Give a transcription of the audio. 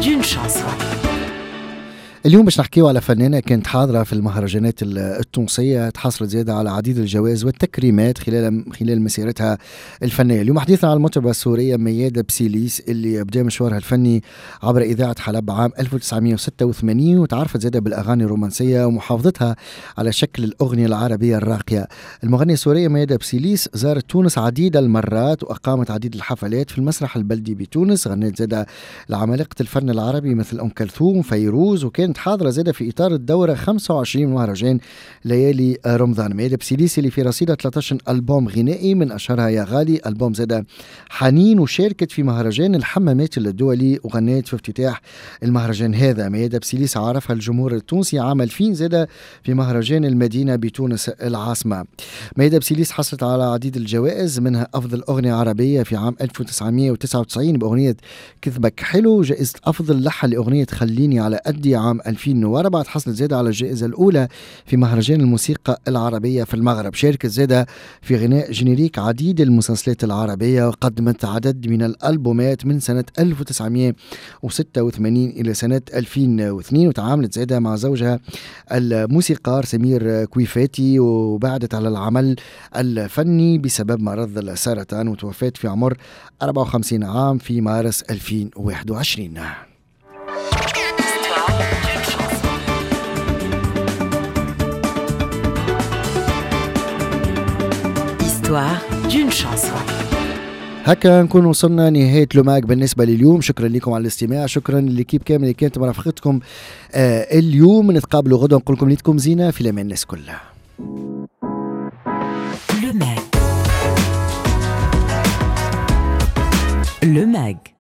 d'une chanson. اليوم باش نحكيو على فنانة كانت حاضرة في المهرجانات التونسية، تحصلت زيادة على عديد الجوائز والتكريمات خلال مسيرتها الفنية. اليوم حديثنا على المطربة السورية ميادة بسيليس اللي بدأ مشوارها الفني عبر إذاعة حلب عام 1986، وتعرفت زيادة بالأغاني الرومانسية ومحافظتها على شكل الأغنية العربية الراقية. المغنية السورية ميادة بسيليس زارت تونس عديد المرات وأقامت عديد الحفلات في المسرح البلدي بتونس. غنت زيادة لعمالقة الفن العربي مثل أم كلثوم وفيروز، وكانت حاضرة زادة في إطار الدورة 25 مهرجان ليالي رمضان. ميادة بسيليس اللي في رصيدة 13 ألبوم غنائي، من أشهرها يا غالي، ألبوم زادة حنين، وشاركت في مهرجان الحمامات الدولي وغنيت في افتتاح المهرجان هذا. ميادة بسيليس عرفها الجمهور التونسي عام 2000 زادة في مهرجان المدينة بتونس العاصمة. ميادة بسيليس حصلت على عديد الجوائز، منها أفضل أغنية عربية في عام 1999 بأغنية كذبك حلو، جائزة أفضل لحن لأغنية خليني على قدي عام 2004. حصلت زيادة على الجائزة الأولى في مهرجان الموسيقى العربية في المغرب. شاركت زيادة في غناء جينيريك عديد المسلسلات العربية، وقدمت عدد من الألبومات من سنة 1986 إلى سنة 2002. وتعاملت زيادة مع زوجها الموسيقار سمير كويفاتي، وبعدت على العمل الفني بسبب مرض السرطان، وتوفت في عمر 54 عام في مارس 2021. d'une chanson. هكا نكون وصلنا نهاية لوماك بالنسبة لليوم. شكرا لكم على الاستماع، شكرا للكيب كامل اللي كانت مرافقتكم اليوم. نتقابلوا غدا ونقول لكم ليتكم زينة في الأمان الناس كلها. Le Mag.